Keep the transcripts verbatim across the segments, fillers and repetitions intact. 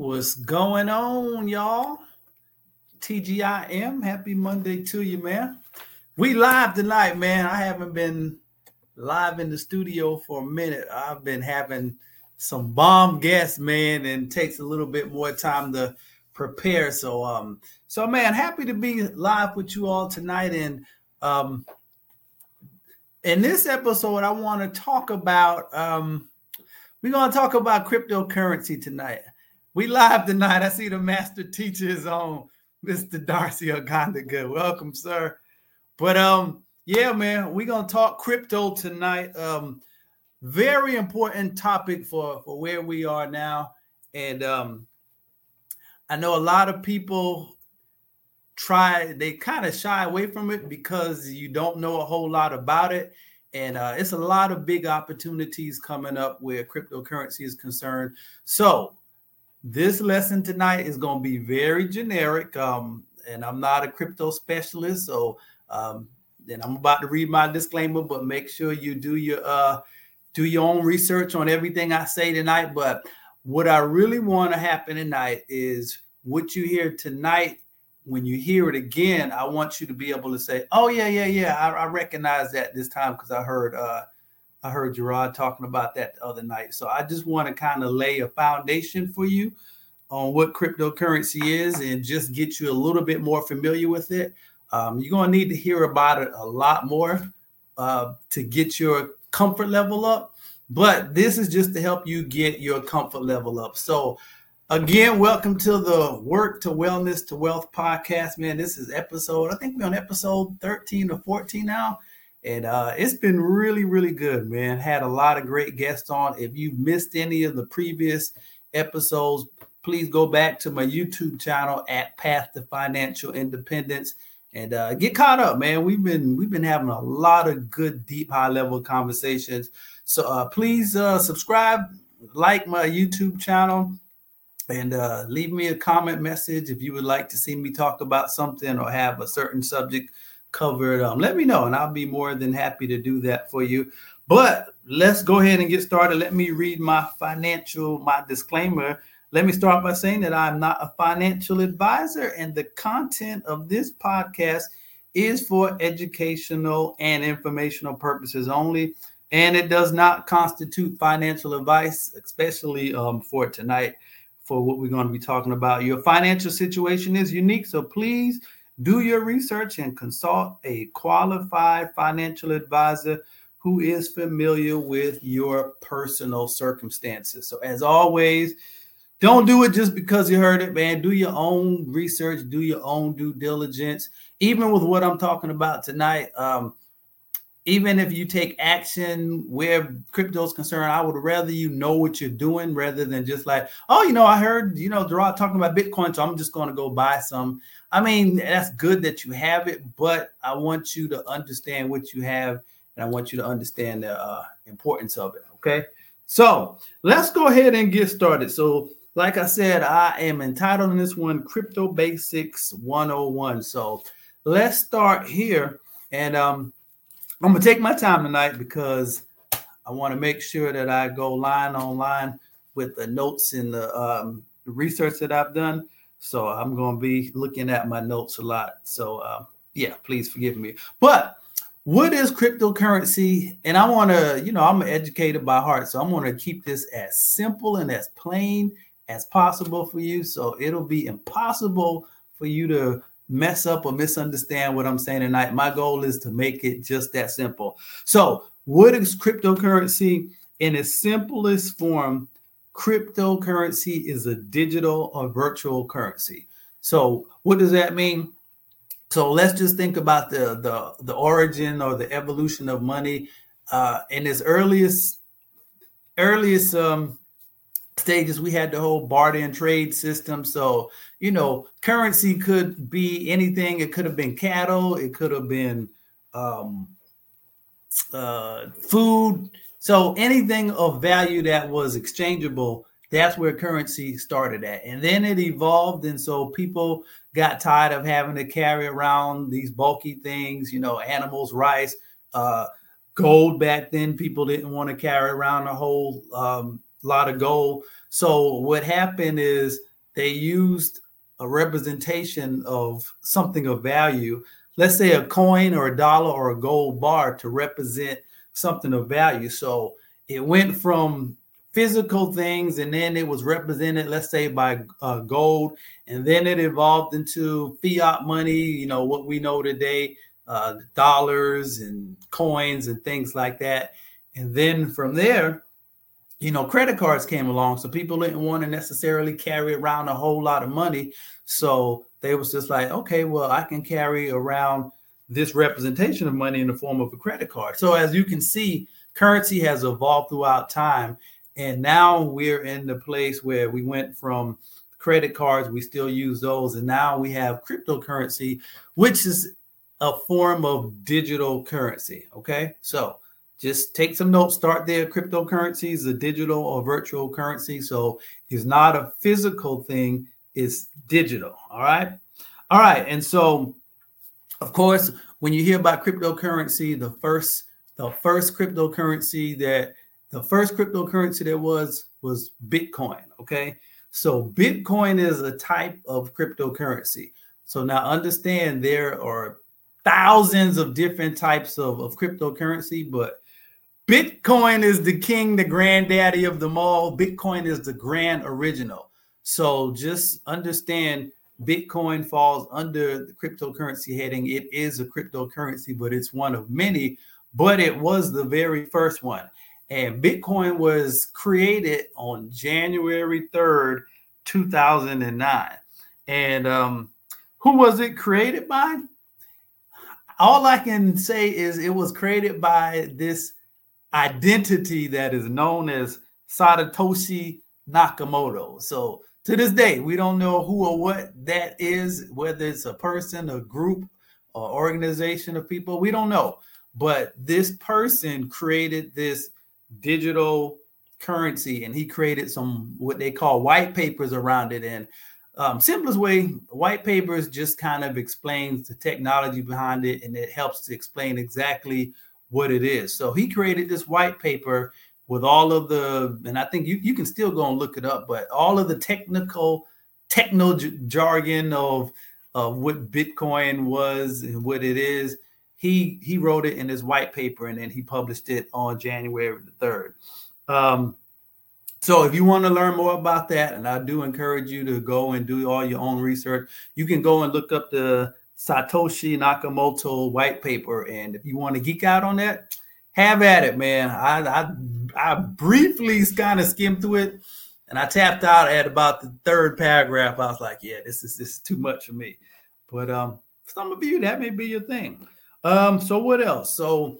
What's going on, y'all? T G I M, happy Monday to you, man. We live tonight, man. I haven't been live in the studio for a minute. I've been having some bomb guests, man, and it takes a little bit more time to prepare. So, um, so man, happy to be live with you all tonight. And um, in this episode, I want to talk about. Um, we're gonna talk about cryptocurrency tonight. We live tonight. I see the master teacher is on, Mister Darcy Ogandaga. Welcome, sir. But um, yeah, man, we're gonna talk crypto tonight. Um, very important topic for, for where we are now. And um, I know a lot of people try, they kind of shy away from it because you don't know a whole lot about it. And uh, it's a lot of big opportunities coming up where cryptocurrency is concerned. So this lesson tonight is going to be very generic, um, and I'm not a crypto specialist, so um, and I'm about to read my disclaimer, but make sure you do your uh, do your own research on everything I say tonight. But what I really want to happen tonight is what you hear tonight. When you hear it again, I want you to be able to say, "Oh yeah, yeah, yeah, I, I recognize that this time because I heard." Uh, I heard Gerard talking about that the other night. So I just want to kind of lay a foundation for you on what cryptocurrency is and just get you a little bit more familiar with it. Um, you're going to need to hear about it a lot more uh, to get your comfort level up. But this is just to help you get your comfort level up. So again, welcome to the Work to Wellness to Wealth podcast, man. This is episode, I think we're on episode thirteen or fourteen now. And uh, it's been really, really good, man. Had a lot of great guests on. If you missed any of the previous episodes, please go back to my YouTube channel at Path to Financial Independence and uh, get caught up, man. We've been we've been having a lot of good, deep, high-level conversations. So uh, please uh, subscribe, like my YouTube channel, and uh, leave me a comment message if you would like to see me talk about something or have a certain subject covered. Um, let me know and I'll be more than happy to do that for you. But let's go ahead and get started. Let me read my financial, my disclaimer. Let me start by saying that I'm not a financial advisor and the content of this podcast is for educational and informational purposes only. And it does not constitute financial advice, especially um, for tonight, for what we're going to be talking about. Your financial situation is unique, so please do your research and consult a qualified financial advisor who is familiar with your personal circumstances. So as always, don't do it just because you heard it, man. Do your own research, do your own due diligence. Even with what I'm talking about tonight, um, even if you take action where crypto is concerned, I would rather you know what you're doing rather than just like, oh, you know, I heard, you know, Gerard talking about Bitcoin, so I'm just going to go buy some. I mean, that's good that you have it, but I want you to understand what you have, and I want you to understand the uh, importance of it, okay? So let's go ahead and get started. So like I said, I am entitled in this one, Crypto Basics one oh one. So let's start here, and um, I'm going to take my time tonight because I want to make sure that I go line on line with the notes and the, um, the research that I've done. So I'm going to be looking at my notes a lot. So, uh, yeah, please forgive me. But what is cryptocurrency? And I want to, you know, I'm an educator by heart. So I'm going to keep this as simple and as plain as possible for you. So it'll be impossible for you to mess up or misunderstand what I'm saying tonight. My goal is to make it just that simple. So what is cryptocurrency? In its simplest form, cryptocurrency is a digital or virtual currency. So what does that mean? So let's just think about the the, the origin or the evolution of money. Uh, in its earliest earliest um, stages, we had the whole barter and trade system. So, you know, currency could be anything. It could have been cattle. It could have been um, uh, food. So anything of value that was exchangeable, that's where currency started at. And then it evolved. And so people got tired of having to carry around these bulky things, you know, animals, rice, uh, gold. Back then, people didn't want to carry around a whole um, lot of gold. So what happened is they used a representation of something of value, let's say a coin or a dollar or a gold bar, to represent something of value. So it went from physical things, and then it was represented, let's say, by uh, gold, and then it evolved into fiat money, you know, what we know today, uh, dollars and coins and things like that. And then from there, you know, credit cards came along, so people didn't want to necessarily carry around a whole lot of money. So they was just like, okay, well, I can carry around this representation of money in the form of a credit card. So as you can see, currency has evolved throughout time. And now we're in the place where we went from credit cards, we still use those. And now we have cryptocurrency, which is a form of digital currency. Okay. So just take some notes, start there. Cryptocurrency is a digital or virtual currency. So it's not a physical thing, it's digital. All right. All right. And so, of course, when you hear about cryptocurrency, the first, the first cryptocurrency that The first cryptocurrency there was was Bitcoin. Okay. So Bitcoin is a type of cryptocurrency. So now understand there are thousands of different types of, of cryptocurrency, but Bitcoin is the king, the granddaddy of them all. Bitcoin is the grand original. So just understand Bitcoin falls under the cryptocurrency heading. It is a cryptocurrency, but it's one of many, but it was the very first one. And Bitcoin was created on January third, two thousand nine. And um, who was it created by? All I can say is it was created by this identity that is known as Satoshi Nakamoto. So to this day, we don't know who or what that is, whether it's a person, a group, or organization of people. We don't know. But this person created this digital currency, and he created some what they call white papers around it. And um, simplest way, white papers just kind of explains the technology behind it, and it helps to explain exactly what it is. So he created this white paper with all of the, and I think you, you can still go and look it up, but all of the technical, techno jargon of, of what Bitcoin was and what it is. He he wrote it in his white paper, and then he published it on January the third. Um, so if you want to learn more about that, and I do encourage you to go and do all your own research, you can go and look up the Satoshi Nakamoto white paper. And if you want to geek out on that, have at it, man. I I, I briefly kind of skimmed through it, and I tapped out at about the third paragraph. I was like, yeah, this is this is too much for me. But um, for some of you, that may be your thing. Um, so what else? So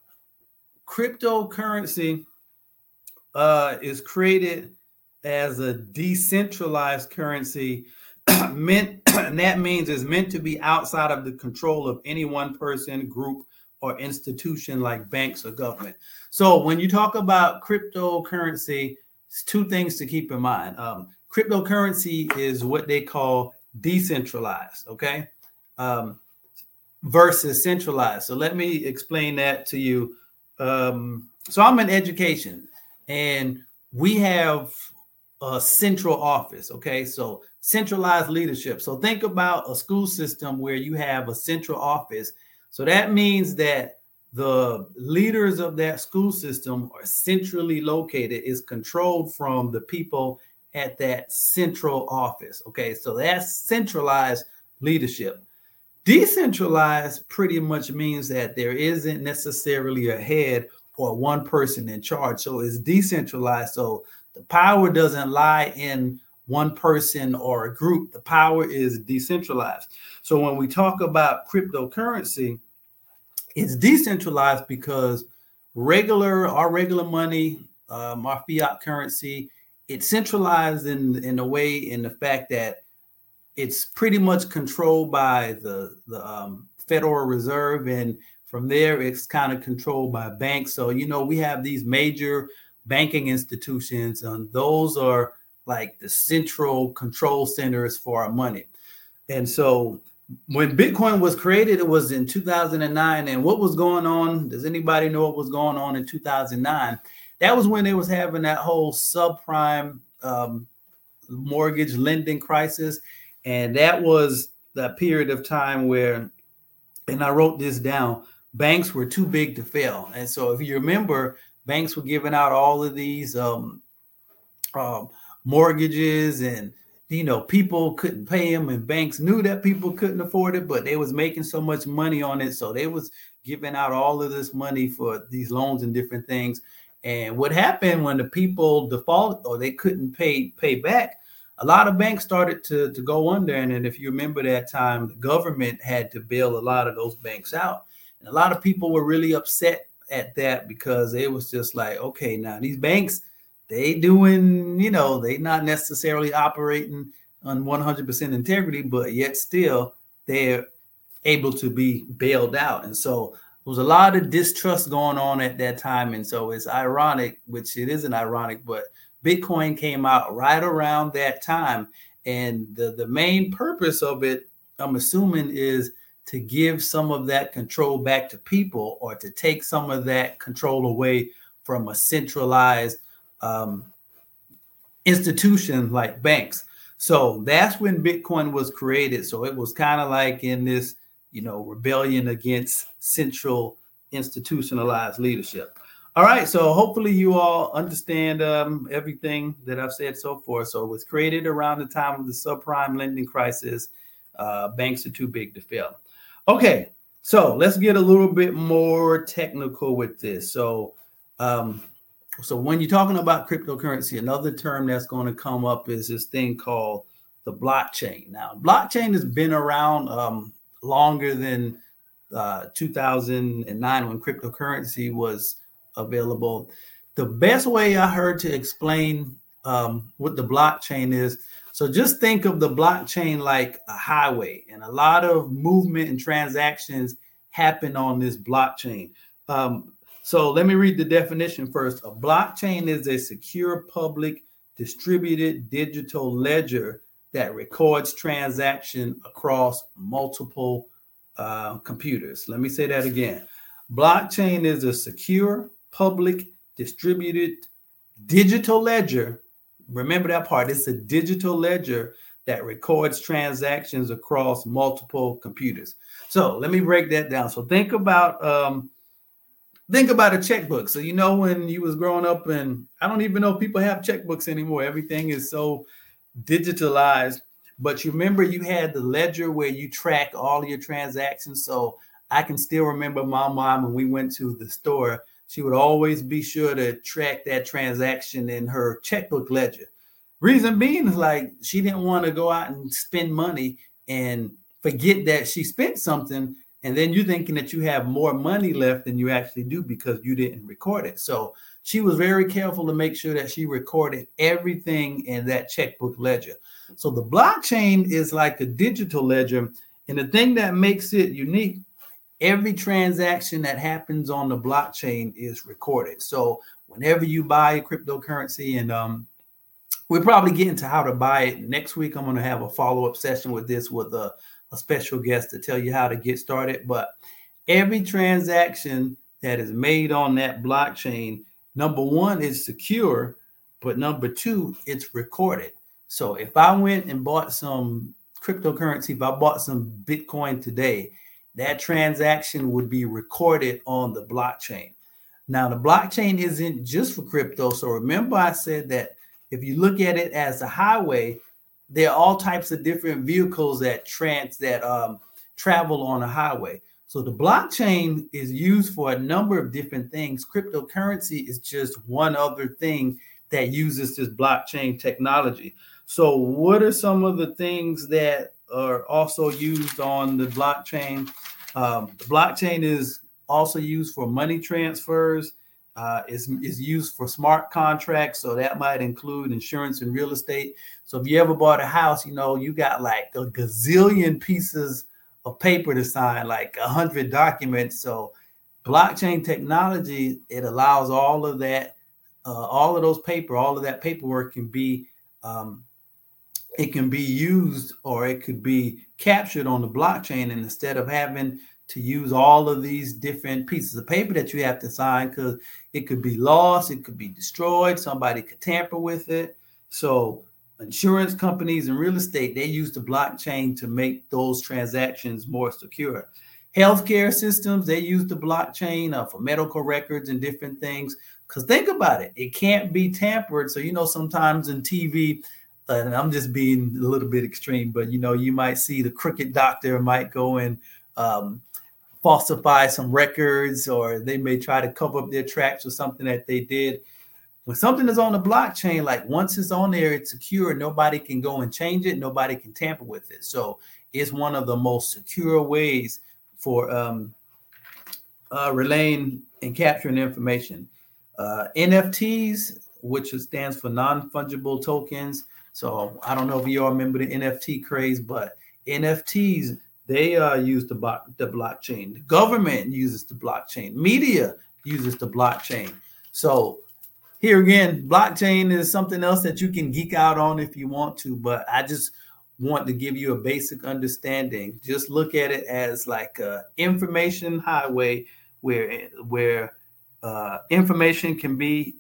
cryptocurrency uh, is created as a decentralized currency meant, and that means it's meant to be outside of the control of any one person, group, or institution like banks or government. So when you talk about cryptocurrency, it's two things to keep in mind. Um, cryptocurrency is what they call decentralized, okay? Um, versus centralized. So let me explain that to you. Um, so I'm in education, and we have a central office. Okay. So centralized leadership. So think about a school system where you have a central office. So that means that the leaders of that school system are centrally located, is controlled from the people at that central office. Okay. So that's centralized leadership. Decentralized pretty much means that there isn't necessarily a head or one person in charge. So it's decentralized. So the power doesn't lie in one person or a group. The power is decentralized. So when we talk about cryptocurrency, it's decentralized because regular, our regular money, um, our fiat currency, it's centralized in, in a way, in the fact that it's pretty much controlled by the, the um, Federal Reserve. And from there, it's kind of controlled by banks. So, you know, we have these major banking institutions, and those are like the central control centers for our money. And so when Bitcoin was created, it was in two thousand nine. And what was going on? Does anybody know what was going on in two thousand nine? That was when they was having that whole subprime um, mortgage lending crisis. And that was the period of time where, and I wrote this down, banks were too big to fail. And so if you remember, banks were giving out all of these um, um, mortgages, and you know, people couldn't pay them, and banks knew that people couldn't afford it, but they was making so much money on it. So they was giving out all of this money for these loans and different things. And what happened when the people defaulted or they couldn't pay pay back, a lot of banks started to, to go under. And then if you remember that time, the government had to bail a lot of those banks out. And a lot of people were really upset at that, because it was just like, okay, now these banks, they doing, you know, they not necessarily operating on one hundred percent integrity, but yet still they're able to be bailed out. And so there was a lot of distrust going on at that time. And so it's ironic, which it isn't ironic, but Bitcoin came out right around that time. And the, the main purpose of it, I'm assuming, is to give some of that control back to people, or to take some of that control away from a centralized um, institution like banks. So that's when Bitcoin was created. So it was kind of like in this, you know, rebellion against central institutionalized leadership. All right. So hopefully you all understand um, everything that I've said so far. So it was created around the time of the subprime lending crisis. Uh, banks are too big to fail. Okay. So let's get a little bit more technical with this. So, um, so when you're talking about cryptocurrency, another term that's going to come up is this thing called the blockchain. Now, blockchain has been around um, longer than uh, two thousand nine, when cryptocurrency was available. The best way I heard to explain um, what the blockchain is, so just think of the blockchain like a highway, and a lot of movement and transactions happen on this blockchain. Um, so let me read the definition first. A blockchain is a secure, public, distributed digital ledger that records transaction across multiple uh, computers. Let me say that again. Blockchain is a secure, public, distributed digital ledger. Remember that part. It's a digital ledger that records transactions across multiple computers. So let me break that down. So think about um, think about a checkbook. So you know, when you was growing up, and I don't even know if people have checkbooks anymore. Everything is so digitalized. But you remember you had the ledger where you track all of your transactions. So I can still remember my mom, when we went to the store, she would always be sure to track that transaction in her checkbook ledger. Reason being is like, she didn't want to go out and spend money and forget that she spent something, and then you're thinking that you have more money left than you actually do because you didn't record it. So she was very careful to make sure that she recorded everything in that checkbook ledger. So the blockchain is like a digital ledger. And the thing that makes it unique, every transaction that happens on the blockchain is recorded. So whenever you buy a cryptocurrency, and um, we'll probably get into how to buy it next week. I'm going to have a follow-up session with this with a, a special guest to tell you how to get started. But every transaction that is made on that blockchain, number one, is secure, but number two, it's recorded. So if I went and bought some cryptocurrency, if I bought some Bitcoin today, that transaction would be recorded on the blockchain. Now, the blockchain isn't just for crypto. So remember, I said that if you look at it as a highway, there are all types of different vehicles that trans that um, travel on a highway. So the blockchain is used for a number of different things. Cryptocurrency is just one other thing that uses this blockchain technology. So what are some of the things that are also used on the blockchain? Um, the blockchain is also used for money transfers. Uh, is is used for smart contracts. So that might include insurance and real estate. So if you ever bought a house, you know, you got like a gazillion pieces of paper to sign, like a hundred documents. So blockchain technology, it allows all of that, uh, all of those paper, all of that paperwork can be, um, it can be used, or it could be captured on the blockchain. And instead of having to use all of these different pieces of paper that you have to sign, because it could be lost, it could be destroyed, somebody could tamper with it. So insurance companies and real estate, they use the blockchain to make those transactions more secure. Healthcare systems, they use the blockchain uh, for medical records and different things. Because think about it, it can't be tampered. So, you know, sometimes in T V, uh, and I'm just being a little bit extreme, but, you know, you might see the crooked doctor might go and um, falsify some records, or they may try to cover up their tracks or something that they did. When something is on the blockchain, like once it's on there, it's secure. Nobody can go and change it. Nobody can tamper with it. So it's one of the most secure ways for um, uh, relaying and capturing information. Uh, N F Ts, which stands for non-fungible tokens. So I don't know if you all remember the N F T craze, but N F Ts, they uh, use the, bo- the blockchain. The government uses the blockchain. Media uses the blockchain. So here again, blockchain is something else that you can geek out on if you want to, but I just want to give you a basic understanding. Just look at it as like a information highway where, where uh, information can be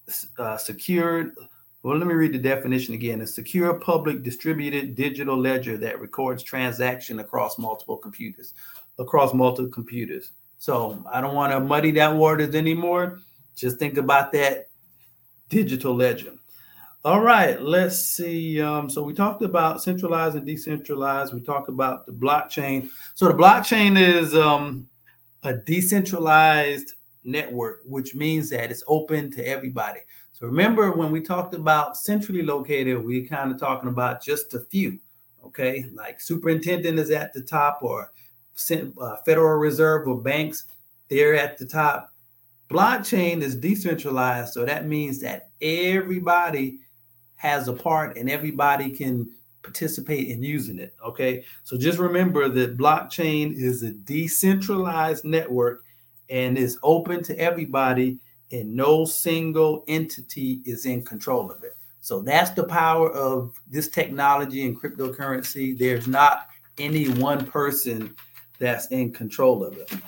uh, secured. Well, let me read the definition again. A secure, public, distributed digital ledger that records transaction across multiple computers, across multiple computers. So I don't want to muddy that waters anymore. Just think about that digital ledger. All right, let's see. Um, so we talked about centralized and decentralized. We talked about the blockchain. So the blockchain is um, a decentralized network, which means that it's open to everybody. So remember, when we talked about centrally located, we kind of talking about just a few, okay? Like superintendent is at the top, or uh, Federal Reserve or banks, they're at the top. Blockchain is decentralized, so that means that everybody has a part and everybody can participate in using it, okay? So just remember that blockchain is a decentralized network and is open to everybody, and no single entity is in control of it. So that's the power of this technology and cryptocurrency. There's not any one person that's in control of it.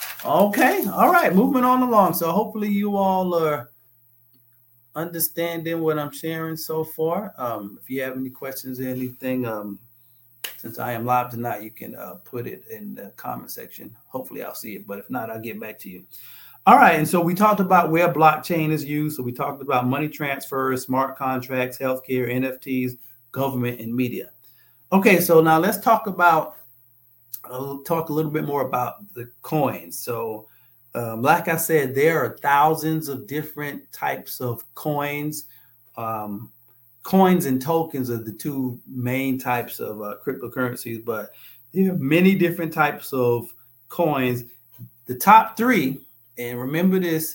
Okay, all right, moving on along. So hopefully you all are understanding what I'm sharing so far. Um, if you have any questions or anything, um, since I am live tonight, you can uh, put it in the comment section. Hopefully I'll see it, but if not, I'll get back to you. All right, and so we talked about where blockchain is used. So we talked about money transfers, smart contracts, healthcare, N F Ts, government, and media. Okay, so now let's talk about I'll talk a little bit more about the coins. So um, like I said, there are thousands of different types of coins. Um, coins and tokens are the two main types of uh, cryptocurrencies, but there are many different types of coins. The top three, and remember this,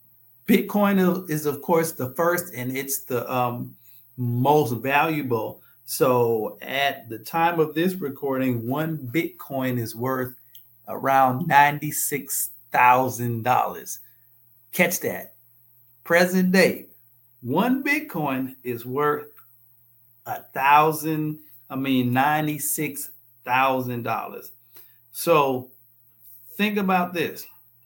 Bitcoin is, of course, the first, and it's the um, most valuable. So at the time of this recording, one Bitcoin is worth around ninety-six thousand dollars. Catch that. Present day, one Bitcoin is worth a thousand, I mean, ninety-six thousand dollars. So think about this.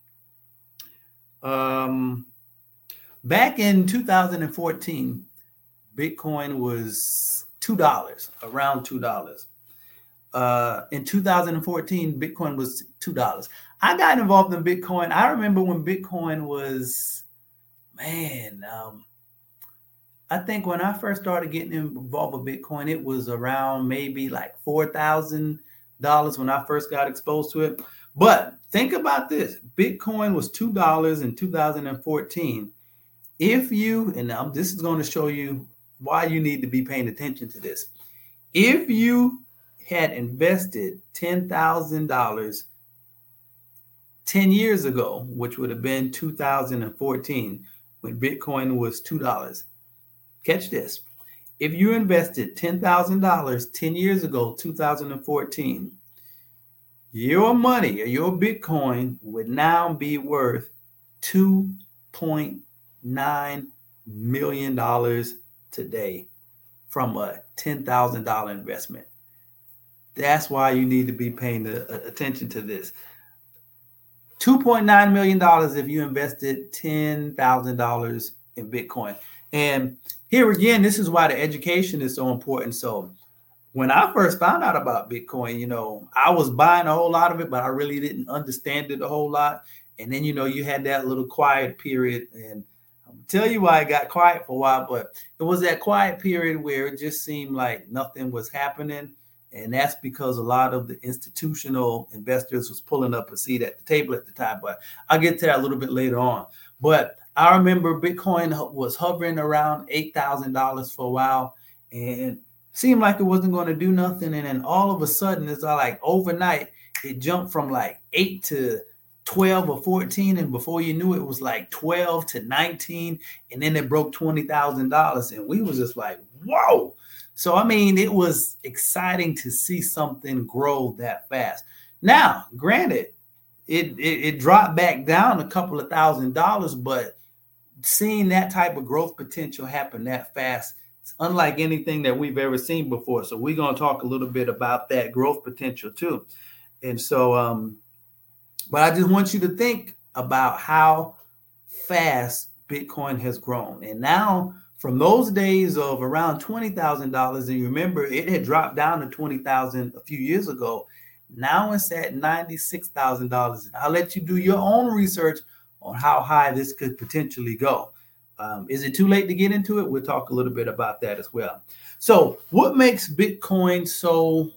Um, back in two thousand fourteen, Bitcoin was two dollars, around two dollars. Uh, in two thousand fourteen, Bitcoin was two dollars. I got involved in Bitcoin. I remember when Bitcoin was, man, um, I think when I first started getting involved with Bitcoin, it was around maybe like four thousand dollars when I first got exposed to it. But think about this. Bitcoin was two dollars in two thousand fourteen. If you, and now this is going to show you why you need to be paying attention to this. If you had invested ten thousand dollars ten years ago, which would have been two thousand fourteen, when Bitcoin was two dollars, catch this. If you invested ten thousand dollars ten years ago, two thousand fourteen, your money or your Bitcoin would now be worth two point nine million dollars today from a ten thousand dollars investment. That's why you need to be paying the, attention to this. two point nine million dollars if you invested ten thousand dollars in Bitcoin. And here again, this is why the education is so important. So when I first found out about Bitcoin, you know, I was buying a whole lot of it, but I really didn't understand it a whole lot. And then, you know, you had that little quiet period, and I'll tell you why I got quiet for a while, but it was that quiet period where it just seemed like nothing was happening. And that's because a lot of the institutional investors was pulling up a seat at the table at the time. But I'll get to that a little bit later on. But I remember Bitcoin was hovering around eight thousand dollars for a while, and seemed like it wasn't going to do nothing. And then all of a sudden, it's like overnight, it jumped from like eight to twelve or fourteen. And before you knew it, it was like twelve to nineteen. And then it broke twenty thousand dollars. And we was just like, whoa. So, I mean, it was exciting to see something grow that fast. Now, granted, it, it, it dropped back down a couple of thousand dollars, but seeing that type of growth potential happen that fast, it's unlike anything that we've ever seen before. So we're going to talk a little bit about that growth potential too. And so, um, but I just want you to think about how fast Bitcoin has grown. And now from those days of around twenty thousand dollars, and you remember it had dropped down to twenty thousand dollars a few years ago. Now it's at ninety-six thousand dollars. I'll let you do your own research on how high this could potentially go. Um, is it too late to get into it? We'll talk a little bit about that as well. So what makes Bitcoin so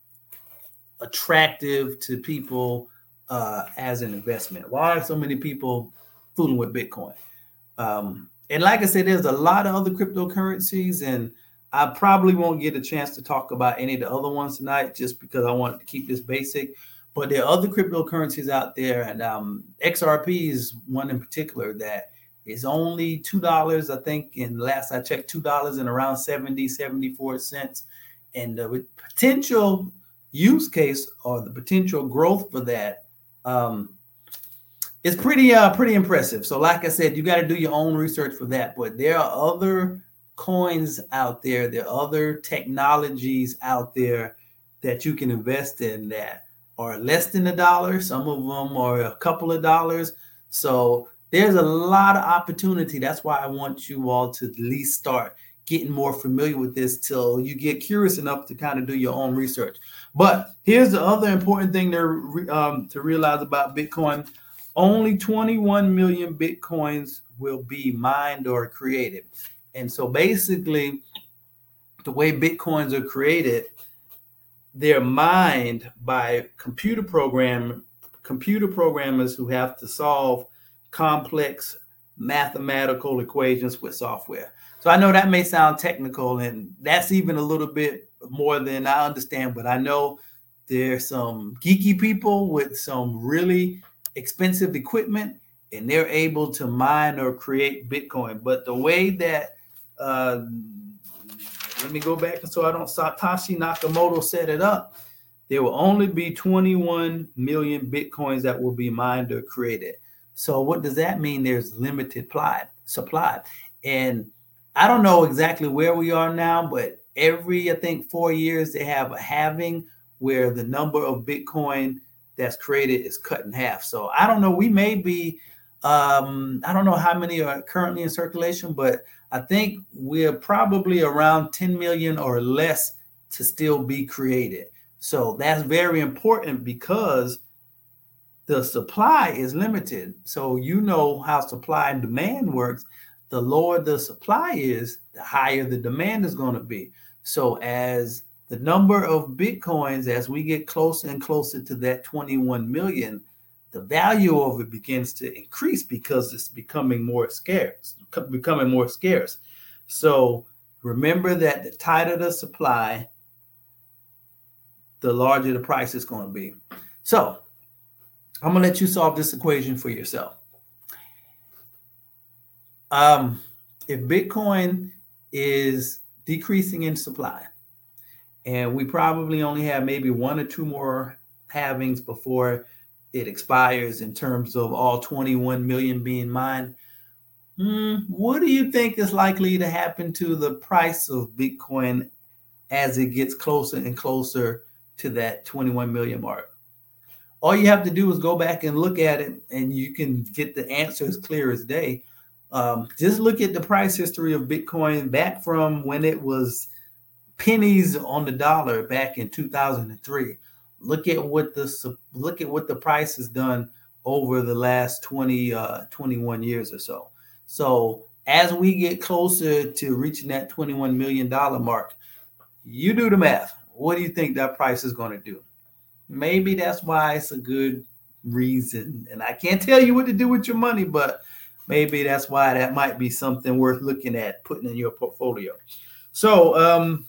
attractive to people uh, as an investment? Why are so many people fooling with Bitcoin? Um, and like I said, there's a lot of other cryptocurrencies, and I probably won't get a chance to talk about any of the other ones tonight just because I wanted to keep this basic. But there are other cryptocurrencies out there, and um, X R P is one in particular that is only two dollars, I think, and last I checked, two dollars and around seventy, seventy-four cents. And the potential use case or the potential growth for that um, is pretty, uh, pretty impressive. So like I said, you got to do your own research for that. But there are other coins out there, there are other technologies out there that you can invest in that are less than a dollar. Some of them are a couple of dollars. So there's a lot of opportunity. That's why I want you all to at least start getting more familiar with this till you get curious enough to kind of do your own research. But here's the other important thing to, um, to realize about Bitcoin. Only twenty-one million Bitcoins will be mined or created. And so basically, the way Bitcoins are created, they're mined by computer program, computer programmers who have to solve complex mathematical equations with software. So I know that may sound technical, and that's even a little bit more than I understand, but I know there's some geeky people with some really expensive equipment, and they're able to mine or create Bitcoin. But the way that, uh, let me go back so I don't, Satoshi Nakamoto set it up, there will only be twenty-one million Bitcoins that will be mined or created. So what does that mean? There's limited supply, supply. And I don't know exactly where we are now, but every, I think, four years they have a halving where the number of Bitcoin that's created is cut in half. So I don't know. We may be, um, I don't know how many are currently in circulation, but I think we're probably around ten million or less to still be created. So that's very important because the supply is limited. So you know how supply and demand works. The lower the supply is, the higher the demand is going to be. So as the number of Bitcoins, as we get closer and closer to that twenty-one million, the value of it begins to increase because it's becoming more scarce, becoming more scarce. So remember that the tighter the supply, the larger the price is going to be. So I'm going to let you solve this equation for yourself. Um, if Bitcoin is decreasing in supply, and we probably only have maybe one or two more halvings before it expires in terms of all twenty-one million being mined, hmm, what do you think is likely to happen to the price of Bitcoin as it gets closer and closer to that twenty-one million mark? All you have to do is go back and look at it, and you can get the answer as clear as day. Um, just look at the price history of Bitcoin back from when it was pennies on the dollar back in two thousand three. Look at what the look at what the price has done over the last twenty, uh, twenty-one years or so. So as we get closer to reaching that twenty-one million dollars mark, you do the math. What do you think that price is going to do? Maybe that's why it's a good reason. And I can't tell you what to do with your money, but maybe that's why that might be something worth looking at, putting in your portfolio. So, um,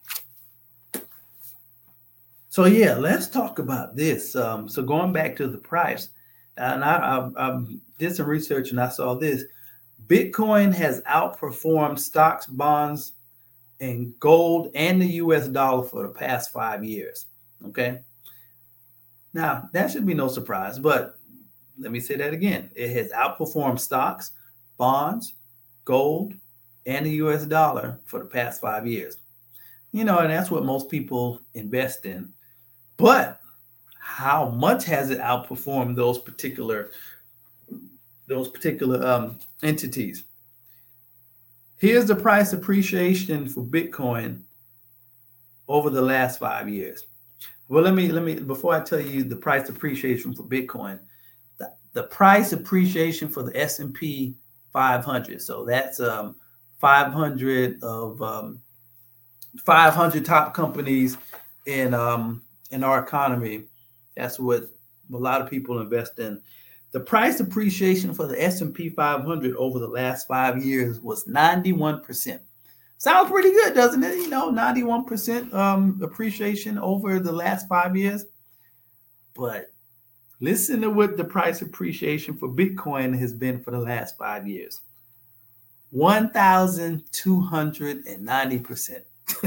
so yeah, let's talk about this. Um, so going back to the price, and I, I, I did some research and I saw this. Bitcoin has outperformed stocks, bonds, and gold and the U S dollar for the past five years. Okay. Now, that should be no surprise, but let me say that again. It has outperformed stocks, bonds, gold, and the U S dollar for the past five years. You know, and that's what most people invest in. But how much has it outperformed those particular those particular um, entities? Here's the price appreciation for Bitcoin over the last five years. Well, let me let me before I tell you the price appreciation for Bitcoin, the, the price appreciation for the S and P five hundred. So that's um, five hundred of um, five hundred top companies in um, in our economy. That's what a lot of people invest in. The price appreciation for the S and P five hundred over the last five years was ninety-one percent. Sounds pretty good, doesn't it? You know, ninety-one percent um, appreciation over the last five years. But listen to what the price appreciation for Bitcoin has been for the last five years. one thousand two hundred ninety percent.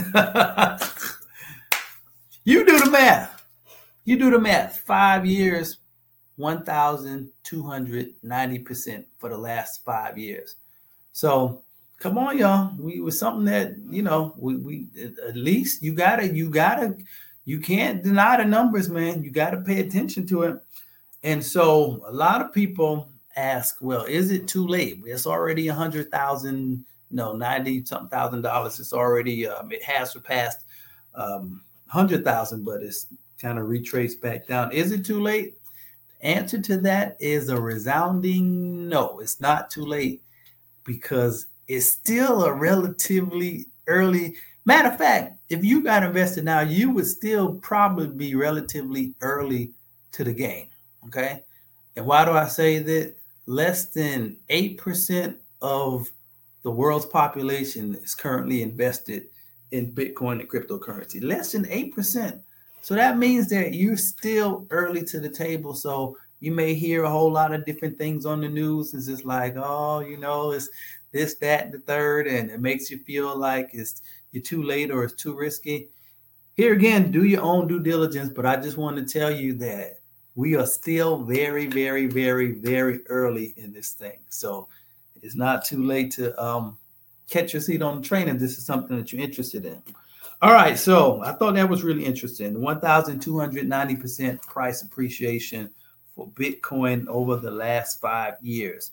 You do the math. You do the math. Five years, one thousand two hundred ninety percent for the last five years. So come on, y'all. We was something that, you know, we, we at least you gotta, you gotta, you can't deny the numbers, man. You gotta pay attention to it. And so a lot of people ask, well, is it too late? It's already a hundred thousand, no, ninety something thousand dollars. It's already, um, it has surpassed um, hundred thousand, but it's kind of retraced back down. Is it too late? Answer to that is a resounding no. It's not too late because it's still a relatively early. Matter of fact, if you got invested now, you would still probably be relatively early to the game. Okay. And why do I say that? Less than eight percent of the world's population is currently invested in Bitcoin and cryptocurrency. Less than eight percent. So that means that you're still early to the table. So you may hear a whole lot of different things on the news. It's just like, oh, you know, it's this, that, and the third, and it makes you feel like it's you're too late or it's too risky. Here again, do your own due diligence. But I just want to tell you that we are still very, very, very, very early in this thing. So it's not too late to um, catch your seat on the train if this is something that you're interested in. All right, so I thought that was really interesting. one thousand two hundred ninety percent price appreciation for Bitcoin over the last five years.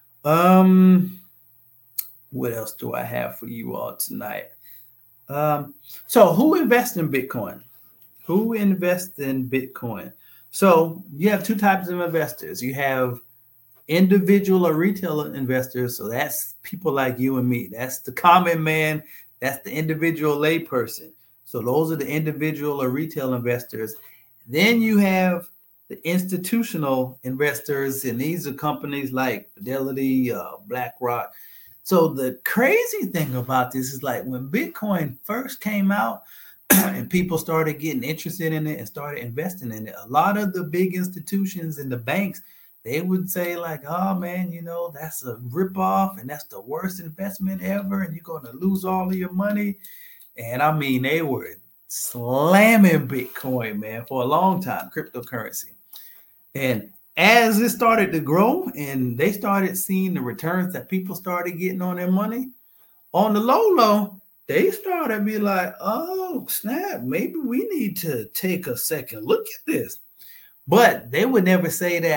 Um, what else do I have for you all tonight? Um, so who invests in Bitcoin? Who invests in Bitcoin? So you have two types of investors. You have individual or retail investors. So that's people like you and me. That's the common man. That's the individual layperson. So those are the individual or retail investors. Then you have the institutional investors, and these are companies like Fidelity, uh, BlackRock. So the crazy thing about this is like when Bitcoin first came out and people started getting interested in it and started investing in it, a lot of the big institutions and the banks, they would say like, oh man, you know, that's a ripoff and that's the worst investment ever. And you're going to lose all of your money. And I mean, they were slamming Bitcoin, man, for a long time, cryptocurrency. And as it started to grow and they started seeing the returns that people started getting on their money, on the low, low, they started to be like, oh, snap, maybe we need to take a second look at this. But they would never say that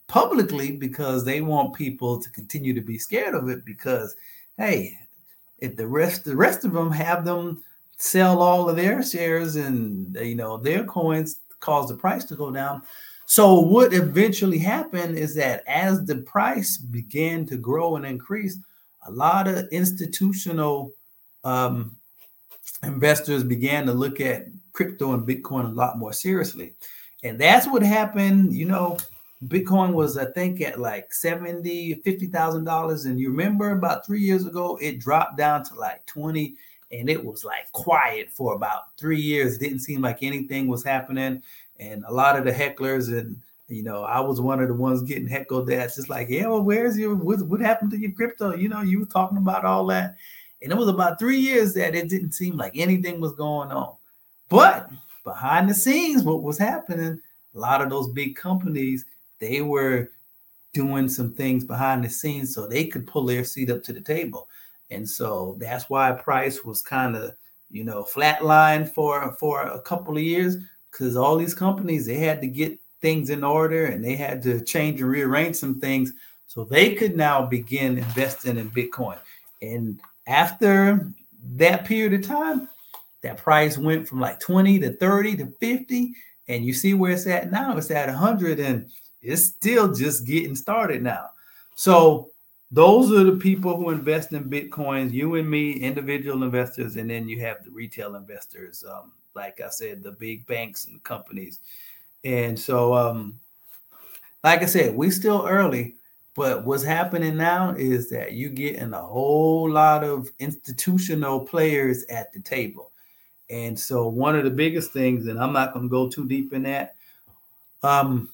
publicly because they want people to continue to be scared of it because, hey, if the rest the rest of them have them sell all of their shares and, you know, their coins cause the price to go down. So what eventually happened is that as the price began to grow and increase, a lot of institutional um, investors began to look at crypto and Bitcoin a lot more seriously. And that's what happened. You know, Bitcoin was, I think, at like seventy, fifty thousand dollars. And you remember about three years ago, it dropped down to like twenty, and it was like quiet for about three years. It didn't seem like anything was happening. And a lot of the hecklers, and, you know, I was one of the ones getting heckled. That's just like, yeah, well, where's your, what, what happened to your crypto? You know, you were talking about all that. And it was about three years that it didn't seem like anything was going on. But behind the scenes, what was happening, a lot of those big companies, they were doing some things behind the scenes so they could pull their seat up to the table. And so that's why price was kind of, you know, flatlined for, for a couple of years, because all these companies, they had to get things in order and they had to change and rearrange some things so they could now begin investing in Bitcoin. And after that period of time, that price went from like twenty to thirty to fifty. And you see where it's at now. It's at one hundred, and it's still just getting started now. So those are the people who invest in Bitcoins, you and me, individual investors. And then you have the retail investors, um, like I said, the big banks and companies. And so, um, like I said, we still early. But what's happening now is that you're getting a whole lot of institutional players at the table. And so one of the biggest things, and I'm not going to go too deep in that, um,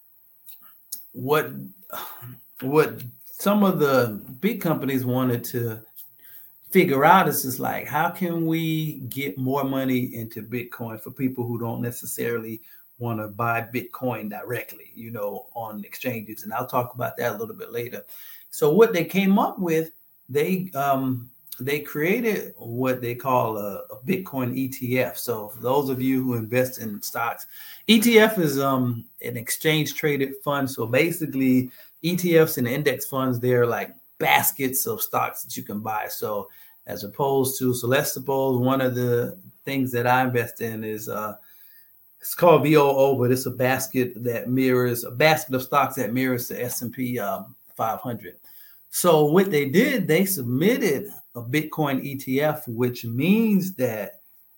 what, what some of the big companies wanted to figure out is just like, how can we get more money into Bitcoin for people who don't necessarily want to buy Bitcoin directly, you know, on exchanges. And I'll talk about that a little bit later. So what they came up with, they um, they created what they call a, a Bitcoin E T F. So for those of you who invest in stocks, E T F is um, an exchange traded fund. So basically E T Fs and index funds, they're like baskets of stocks that you can buy. So as opposed to, so let's suppose one of the things that I invest in is uh, it's called V O O, but it's a basket that mirrors a basket of stocks that mirrors the S and P um, five hundred. So what they did, they submitted a Bitcoin E T F, which means that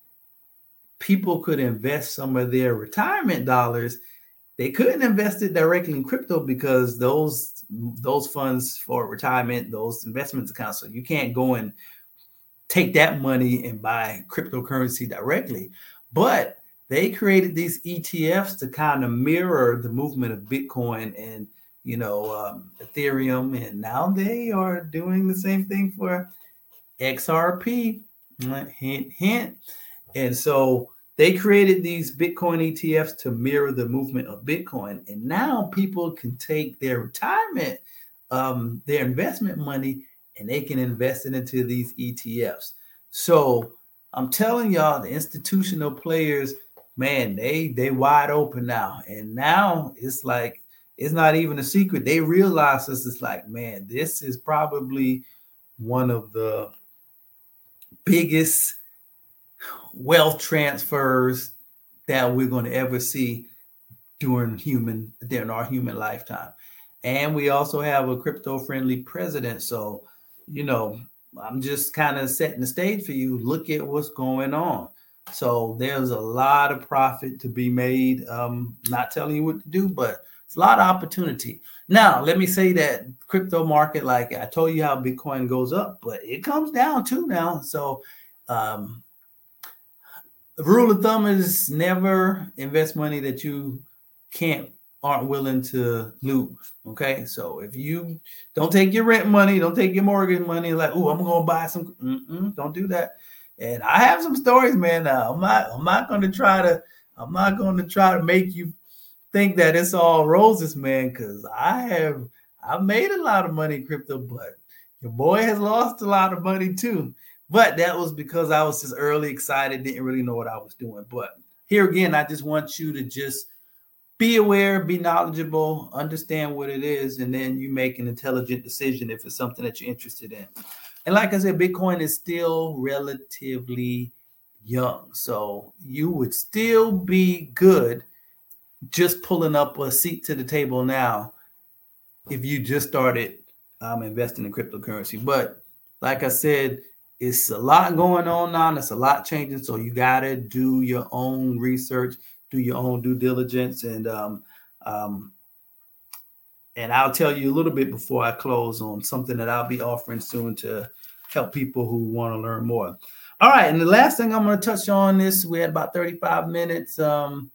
people could invest some of their retirement dollars. They couldn't invest it directly in crypto because those those funds for retirement, those investment accounts, so you can't go and take that money and buy cryptocurrency directly. But they created these E T Fs to kind of mirror the movement of Bitcoin and, you know, um, Ethereum. And now they are doing the same thing for X R P, hint, hint. And so they created these Bitcoin E T Fs to mirror the movement of Bitcoin. And now people can take their retirement, um, their investment money, and they can invest it into these E T Fs. So I'm telling y'all, the institutional players, man, they they wide open now. And now it's like, it's not even a secret. They realize this is like, man, this is probably one of the biggest wealth transfers that we're going to ever see during human, during our human lifetime. And we also have a crypto-friendly president. So, you know, I'm just kind of setting the stage for you. Look at what's going on. So there's a lot of profit to be made. Um, not telling you what to do, but it's a lot of opportunity. Now, let me say that crypto market, like I told you how Bitcoin goes up, but it comes down too now. So um, the rule of thumb is never invest money that you can't, aren't willing to lose. Okay. So if you don't take your rent money, don't take your mortgage money, like, oh, I'm going to buy some, mm-mm, don't do that. And I have some stories, man. Uh, I'm not, I'm not going to try to, I'm not going to try to make you think that it's all roses, man. Cause I have, I've made a lot of money in crypto, but your boy has lost a lot of money too. But that was because I was just early excited, didn't really know what I was doing. But here again, I just want you to just be aware, be knowledgeable, understand what it is, and then you make an intelligent decision if it's something that you're interested in. And like I said, Bitcoin is still relatively young. So you would still be good just pulling up a seat to the table now if you just started um, investing in cryptocurrency. But like I said, it's a lot going on now. It's a lot changing. So you got to do your own research, do your own due diligence. And um, um, and I'll tell you a little bit before I close on something that I'll be offering soon to help people who want to learn more. All right. And the last thing I'm going to touch on this, we had about thirty-five minutes um,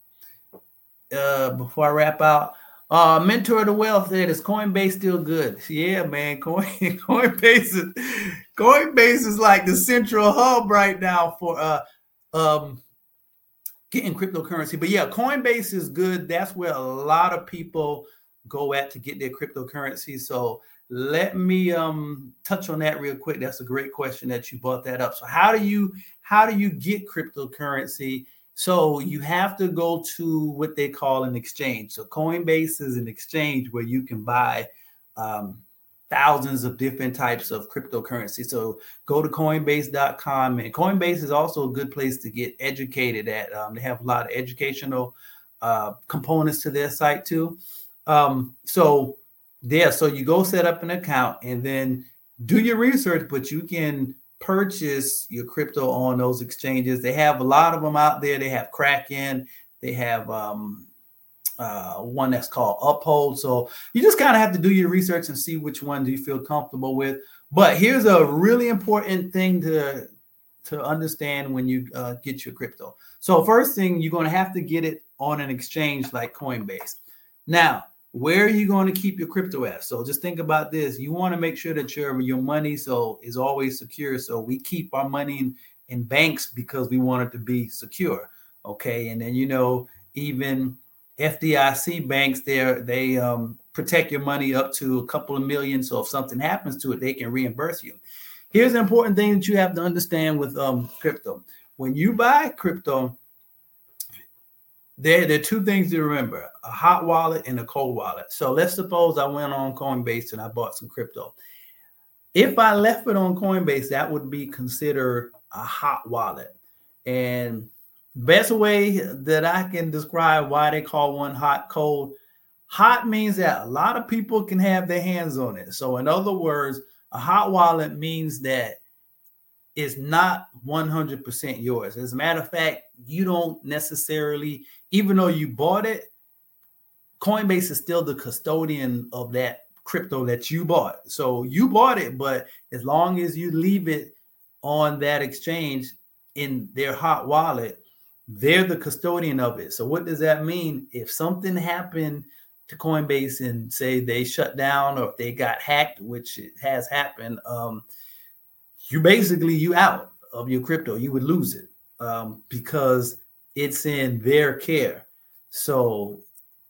uh, before I wrap out. Uh, Mentor to Wealth said, is Coinbase still good? Yeah, man. Coin, Coinbase, is, Coinbase is like the central hub right now for uh, um, getting cryptocurrency. But yeah, Coinbase is good. That's where a lot of people go at to get their cryptocurrency. So let me um, touch on that real quick. That's a great question that you brought that up. So how do you how do you get cryptocurrency? So you have to go to what they call an exchange. So Coinbase is an exchange where you can buy um, thousands of different types of cryptocurrency. So go to coinbase dot com, and Coinbase is also a good place to get educated at. Um, they have a lot of educational uh, components to their site too. Um, so yeah, so you go set up an account and then do your research, but you can purchase your crypto on those exchanges. They have a lot of them out there. They have Kraken. They have um, uh, one that's called Uphold. So you just kind of have to do your research and see which one do you feel comfortable with. But here's a really important thing to, to understand when you uh, get your crypto. So first thing, you're going to have to get it on an exchange like Coinbase. Now, where are you going to keep your crypto at? So just think about this. You want to make sure that your, your money so is always secure. So we keep our money in, in banks because we want it to be secure. Okay. And then, you know, even F D I C banks there, they um, protect your money up to a couple of million. So if something happens to it, they can reimburse you. Here's an important thing that you have to understand with um, crypto. When you buy crypto, There, there are two things to remember, a hot wallet and a cold wallet. So let's suppose I went on Coinbase and I bought some crypto. If I left it on Coinbase, that would be considered a hot wallet. And best way that I can describe why they call one hot, cold, hot means that a lot of people can have their hands on it. So in other words, a hot wallet means that it's not one hundred percent yours. As a matter of fact, you don't necessarily, even though you bought it, Coinbase is still the custodian of that crypto that you bought. So you bought it, but as long as you leave it on that exchange in their hot wallet, they're the custodian of it. So what does that mean? If something happened to Coinbase and say they shut down or if they got hacked, which it has happened, um, you basically, you out of your crypto, you would lose it um, because it's in their care. So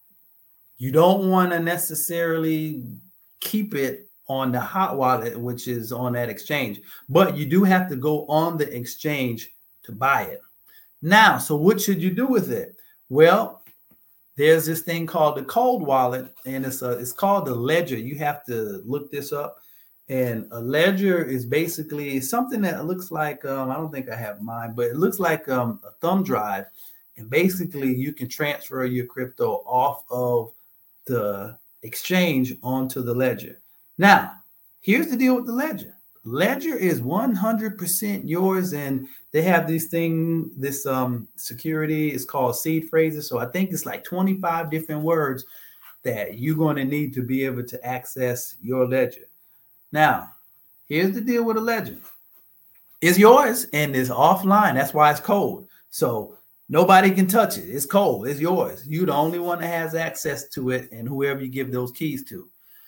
you don't want to necessarily keep it on the hot wallet, which is on that exchange, but you do have to go on the exchange to buy it. Now, so what should you do with it? Well, there's this thing called the cold wallet, and it's a, it's called the ledger. You have to look this up. And a ledger is basically something that looks like, um, I don't think I have mine, but it looks like um, a thumb drive. And basically you can transfer your crypto off of the exchange onto the ledger. Now, here's the deal with the ledger. Ledger is one hundred percent yours. And they have this thing, this um, security is called seed phrases. So I think it's like twenty-five different words that you're going to need to be able to access your ledger. Now, here's the deal with a ledger. It's yours and it's offline. That's why it's cold. So nobody can touch it. It's cold. It's yours. You're the only one that has access to it and whoever you give those keys to.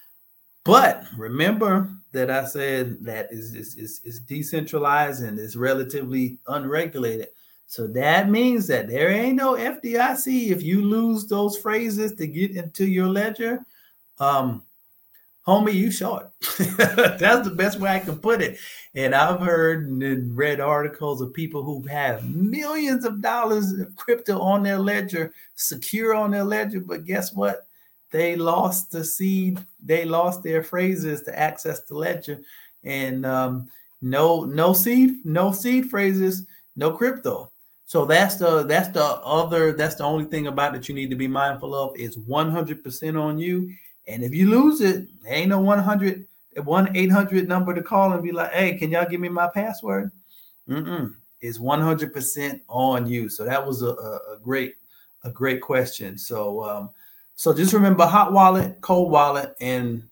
But remember that I said that is, is, is, is decentralized and is relatively unregulated. So that means that there ain't no F D I C if you lose those phrases to get into your ledger. Um, homie, you short. That's the best way I can put it. And I've heard and read articles of people who have millions of dollars of crypto on their ledger, secure on their ledger. But guess what? They lost the seed. They lost their phrases to access the ledger. And um, no, no seed, no seed phrases, no crypto. So that's the that's the other, that's the only thing about it you need to be mindful of is one hundred percent on you. And if you lose it, ain't no one hundred, one eight hundred number to call and be like, hey, can y'all give me my password? Mm-mm. It's one hundred percent on you. So that was a, a, a great, a great question. So, um, so just remember hot wallet, cold wallet, and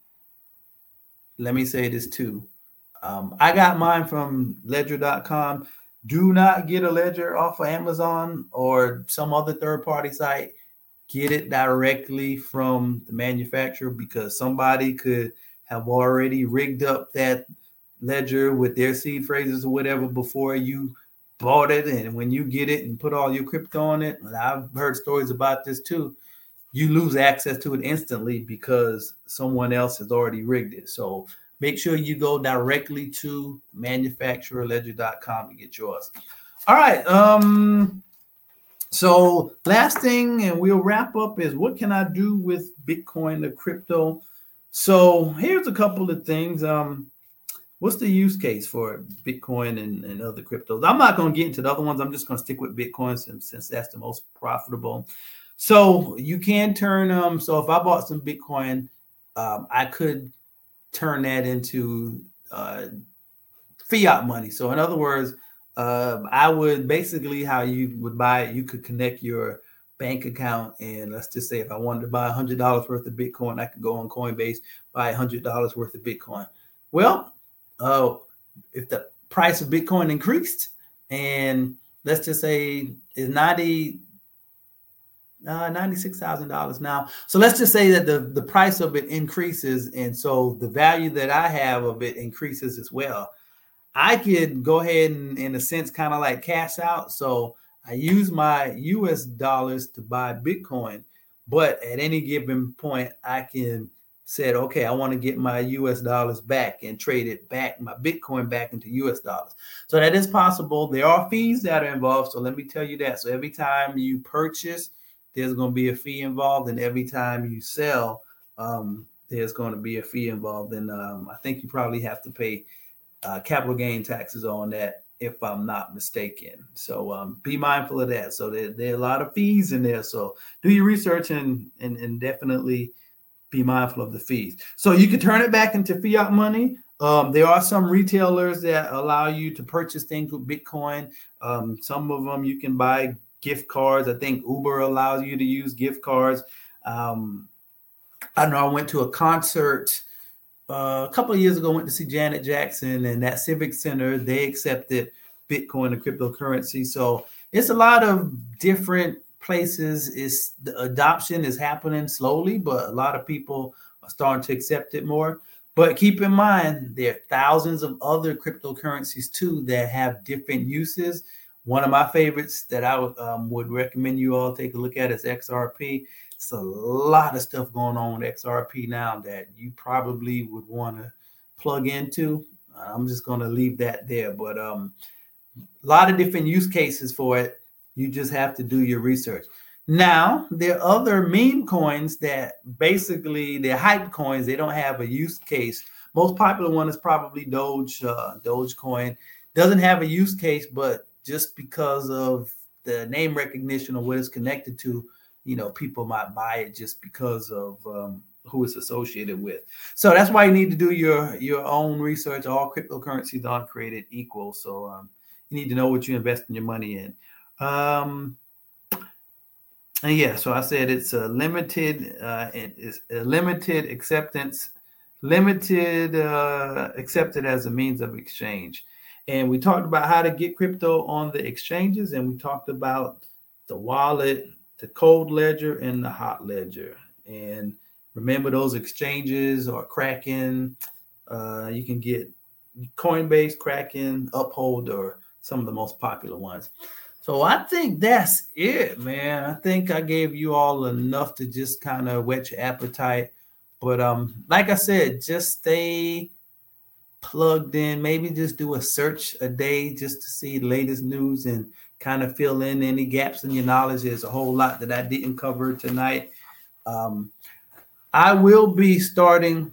let me say this too. Um, I got mine from ledger dot com. Do not get a ledger off of Amazon or some other third-party site. Get it directly from the manufacturer because somebody could have already rigged up that ledger with their seed phrases or whatever before you bought it. And when you get it and put all your crypto on it, and I've heard stories about this too, you lose access to it instantly because someone else has already rigged it. So make sure you go directly to manufacturer ledger dot com to get yours. All right. Um, so last thing, and we'll wrap up, is what can I do with Bitcoin or crypto? So here's a couple of things. Um, what's the use case for Bitcoin and, and other cryptos? I'm not going to get into the other ones. I'm just going to stick with Bitcoin since, since that's the most profitable. So you can turn, um, so if I bought some Bitcoin, um, I could turn that into uh, fiat money. So in other words, uh, I would basically how you would buy it, you could connect your bank account. And let's just say if I wanted to buy one hundred dollars worth of Bitcoin, I could go on Coinbase, buy one hundred dollars worth of Bitcoin. Well, uh, if the price of Bitcoin increased and let's just say is ninety Uh, ninety-six thousand dollars now. So let's just say that the, the price of it increases. And so the value that I have of it increases as well. I could go ahead and, in a sense, kind of like cash out. So I use my U S dollars to buy Bitcoin. But at any given point, I can say, okay, I want to get my U S dollars back and trade it back, my Bitcoin back into U S dollars. So that is possible. There are fees that are involved. So let me tell you that. So every time you purchase, there's going to be a fee involved, and every time you sell, um, there's going to be a fee involved. And um, I think you probably have to pay uh, capital gain taxes on that, if I'm not mistaken. So um, be mindful of that. So there, there are a lot of fees in there. So do your research and, and, and definitely be mindful of the fees. So you can turn it back into fiat money. Um, there are some retailers that allow you to purchase things with Bitcoin. Um, some of them you can buy gift cards. I think Uber allows you to use gift cards. Um, I know I went to a concert uh, a couple of years ago, went to see Janet Jackson, and that Civic Center, they accepted Bitcoin and cryptocurrency. So it's a lot of different places. It's the adoption is happening slowly, but a lot of people are starting to accept it more. But keep in mind, there are thousands of other cryptocurrencies too that have different uses. One of my favorites that I would, um, would recommend you all take a look at is X R P. It's a lot of stuff going on with X R P now that you probably would want to plug into. I'm just going to leave that there. But um, a lot of different use cases for it. You just have to do your research. Now, there are other meme coins that basically, they're hype coins. They don't have a use case. Most popular one is probably Doge, uh, Dogecoin. Doesn't have a use case, but just because of the name recognition or what it's connected to, you know, people might buy it just because of um, who it's associated with. So that's why you need to do your, your own research. All cryptocurrencies aren't created equal. So um, you need to know what you invest in your money in. Um, and yeah, so I said it's a limited, uh, it is a limited acceptance, limited uh, accepted as a means of exchange. And we talked about how to get crypto on the exchanges, and we talked about the wallet, the cold ledger, and the hot ledger. And remember, those exchanges are Kraken. Uh, you can get Coinbase, Kraken, Uphold, or some of the most popular ones. So I think that's it, man. I think I gave you all enough to just kind of whet your appetite But um, like I said, just stay plugged in. Maybe just do a search a day just to see the latest news and kind of fill in any gaps in your knowledge. There's a whole lot that I didn't cover tonight. Um, I will be starting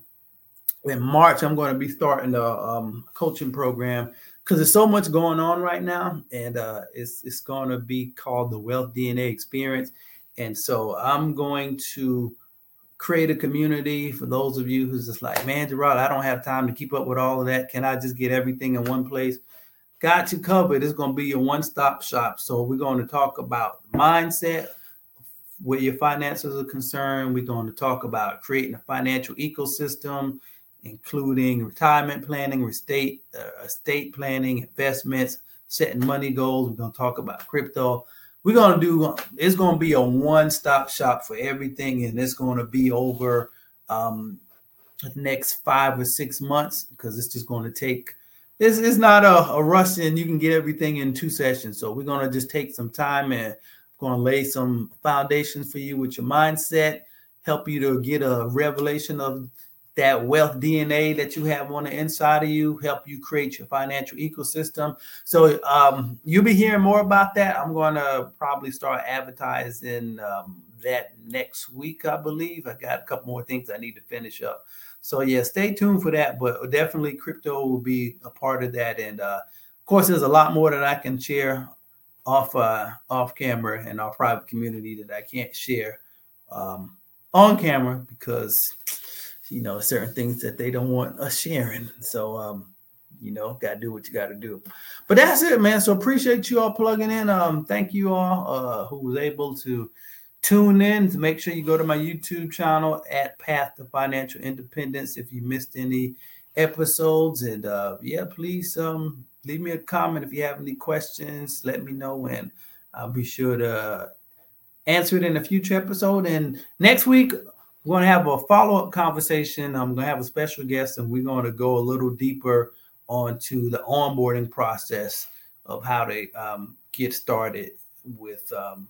in March. I'm going to be starting a um, coaching program because there's so much going on right now, and uh, it's it's going to be called the Wealth D N A Experience. And so I'm going to create a community for those of you who's just like, man, Gerard, I don't have time to keep up with all of that. Can I just get everything in one place? Got you covered. It's going to be your one-stop shop. So we're going to talk about mindset where your finances are concerned. We're going to talk about creating a financial ecosystem, including retirement planning, estate, uh, estate planning, investments, setting money goals. We're going to talk about crypto. We're going to do, it's going to be a one-stop shop for everything. And it's going to be over um, the next five or six months because it's just going to take, it's, it's not a, a rush and you can get everything in two sessions. So we're going to just take some time and going to lay some foundations for you with your mindset, help you to get a revelation of that wealth D N A that you have on the inside of you, help you create your financial ecosystem. So um, you'll be hearing more about that. I'm going to probably start advertising um, that next week, I believe. I got a couple more things I need to finish up. So yeah, stay tuned for that, but definitely crypto will be a part of that. And uh, of course, there's a lot more that I can share off uh, off camera and our private community that I can't share um, on camera because you know, certain things that they don't want us sharing. So, um, you know, got to do what you got to do. But that's it, man. So appreciate you all plugging in. Um, thank you all uh, who was able to tune in. To make sure you go to my YouTube channel at Path to Financial Independence if you missed any episodes. And uh, yeah, please um, leave me a comment if you have any questions. Let me know, and I'll be sure to answer it in a future episode. And next week, we're going to have a follow-up conversation. I'm going to have a special guest, and we're going to go a little deeper onto the onboarding process of how to um, get started with um,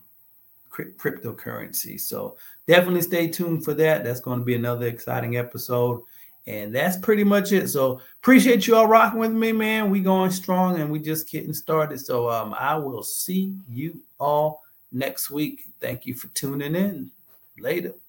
cryptocurrency. So definitely stay tuned for that. That's going to be another exciting episode. And that's pretty much it. So appreciate you all rocking with me, man. We going strong, and we just getting started. So um, I will see you all next week. Thank you for tuning in. Later.